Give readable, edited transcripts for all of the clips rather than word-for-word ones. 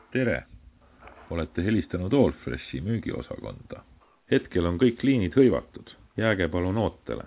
Tere! Olete helistanud Allfreshi müügiosakonda. Hetkel on kõik liinid hõivatud. Jääge palun ootele.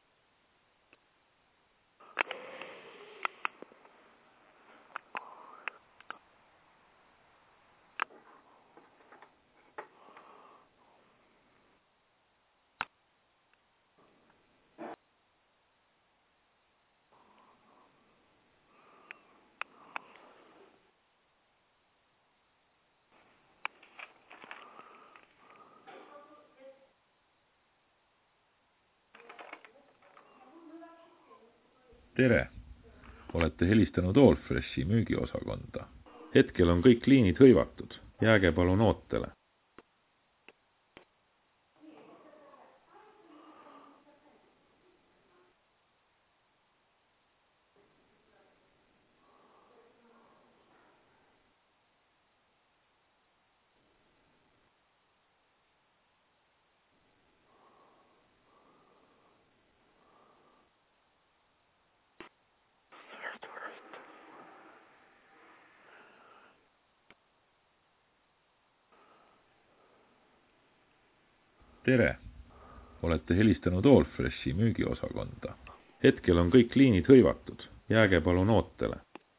Tere! Olete helistanud Allfreshi müügiosakonda. Hetkel on kõik liinid hõivatud. Jääge palun ootele. Tere! Olete helistanud Allfreshi müügiosakonda. Hetkel on kõik liinid hõivatud. Jääge palun ootele.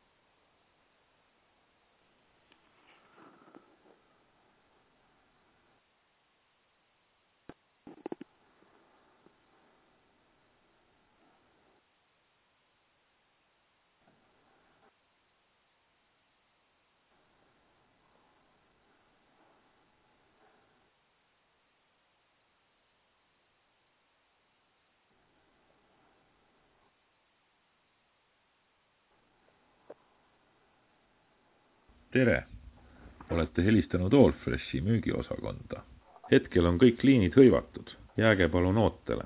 Tere! Olete helistanud Allfreshi müügiosakonda. Hetkel on kõik liinid hõivatud. Jääge palun ootele.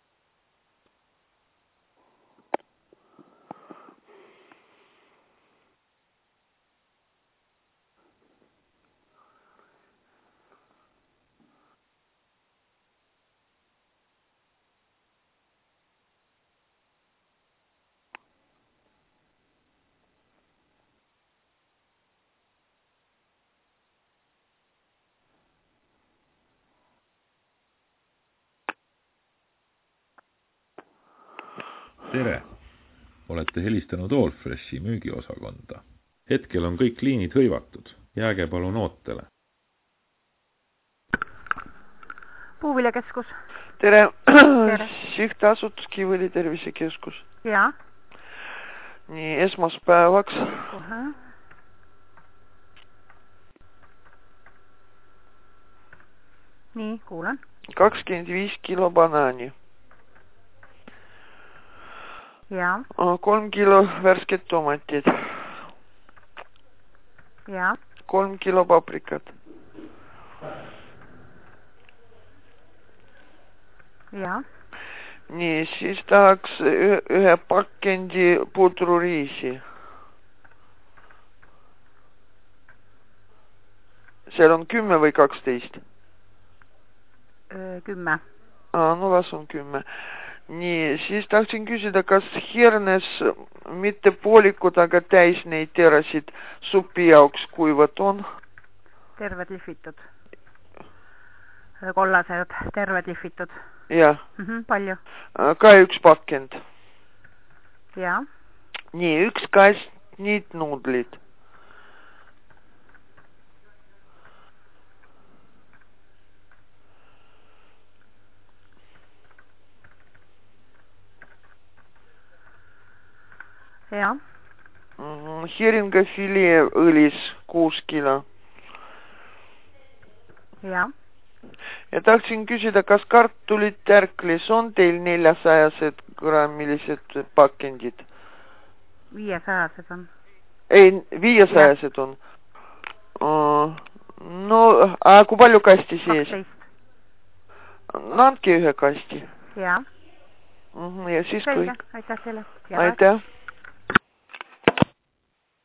Tere! Olete helistanud Allfreshi müügiosakonda. Hetkel on kõik liinid hõivatud. Jääge palun ootele. Puuviljakeskus. Tere! Tere. Sihtasutus Kivõli tervisekeskus. Jaa. Nii, esmaspäevaks. Nii, kuulan. 25 kilo banaani. Jaa. 3 kilo värsket tomatid. Jaa. 3 kilo paprikat. Jaa. Nii, siis tahaks ühe pakendi pudruriisi. Seal on 10 või 12? 10. No las on 10. Nii, siis tahtsin küsida, kas hernes mitte poolikud, aga täis neid terasid supi jaoks kuivad on? Terved lihvitud. Kollased, terved lihvitud. Jah. Palju? Ka üks pakend. Jaa. Nii, üks kast niitnuudlid. Jaa. Heringafilee õlis 6 kilo. Jaa. Ja tahtsin küsida, kas kartulid tärklis on teil 400 grammilised pakendid? 500 on. Ei, 500 on. No, aga kui palju kasti sees? 12. No andke ühe kasti. Jaa. Ja siis Selge, kõik. aitäh teile. Aitäh.